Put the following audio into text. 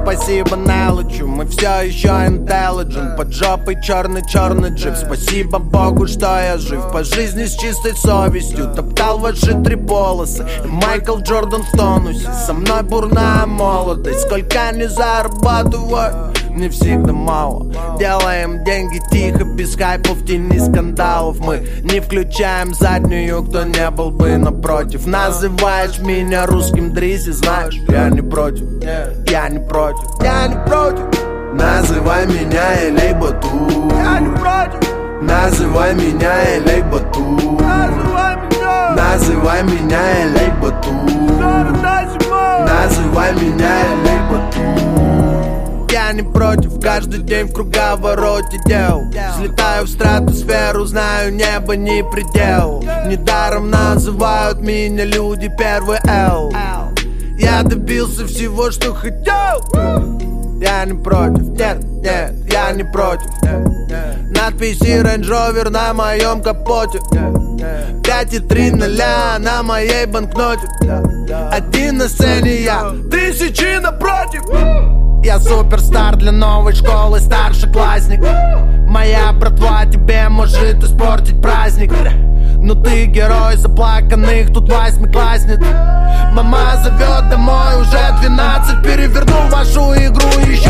спасибо Нелычу, мы все еще intelligent. Под жопой черный джип, спасибо Богу, что я жив. По жизни с чистой совестью топтал ваши 3 полосы. И Майкл Джордан в тонусе, со мной бурная молодость. Сколько не зарабатываю, не всегда мало. Делаем деньги тихо, без хайпов, в тени скандалов. Мы не включаем заднюю, кто не был бы напротив. Называешь меня русским Дризи, знаешь, я не против, я не против, я не против. Называй меня Элей Бату, я не против. Называй меня Элей Бату, называй меня Элей Бату, называй меня Элей Бату. Я не против, каждый день в круговороте дел. Взлетаю в стратосферу, знаю, небо не предел. Недаром называют меня люди первый Л. Я добился всего, что хотел. Я не против, нет, я не против. Надписи Range Rover на моем капоте, 5,3 0 на моей банкноте. 1 на сцене я, 1000 напротив. Я суперстар для новой школы, старшеклассник. Моя братва тебе может испортить праздник. Но ты герой заплаканных, тут 8-классниц. Мама зовет домой, уже 12. Переверну вашу игру еще